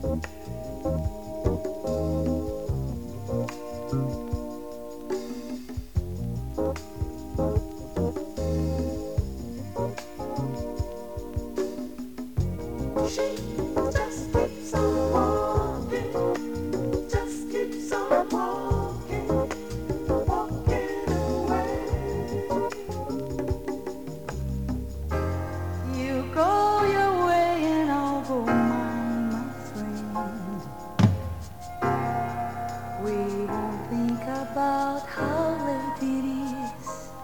About how late it is.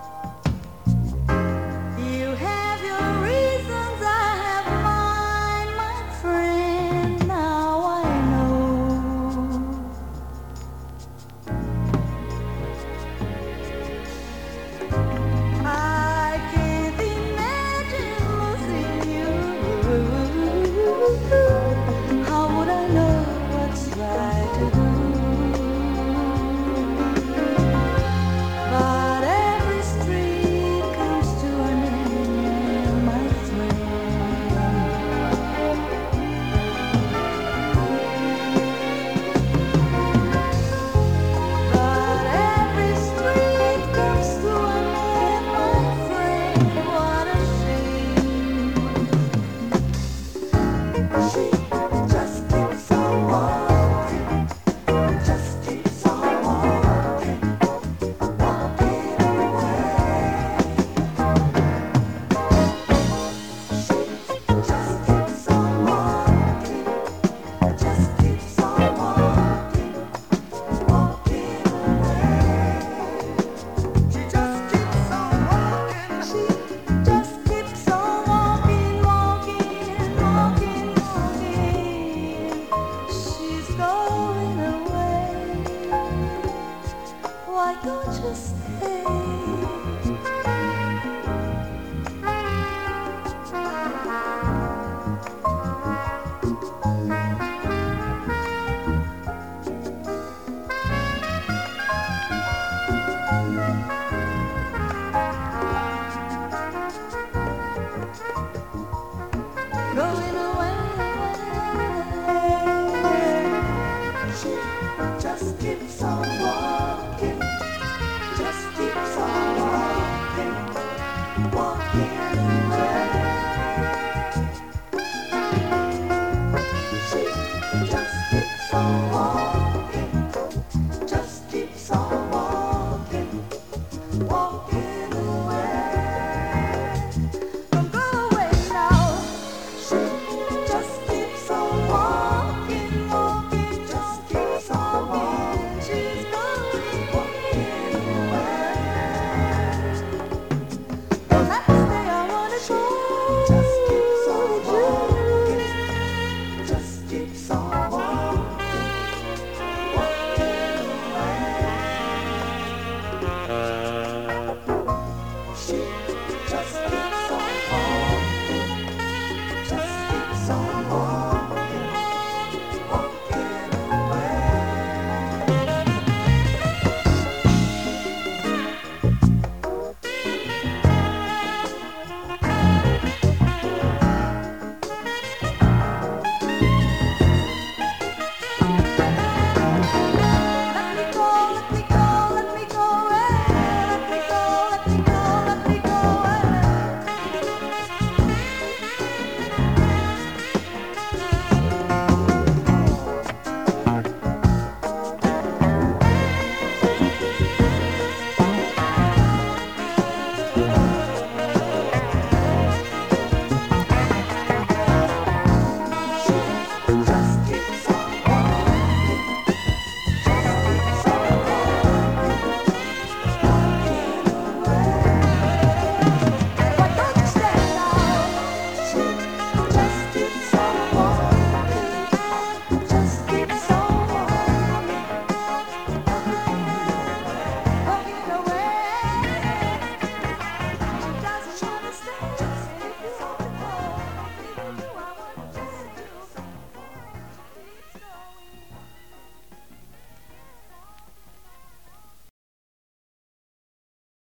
You have your reasons, I have mine, my friend. Now I know. I can't imagine losing you. How would I know what's right to do? But every street comes to an end, my friend. But every street comes to an end, my friend. What a shame. She just keeps on walking, just keeps on walking. Why don't you stay?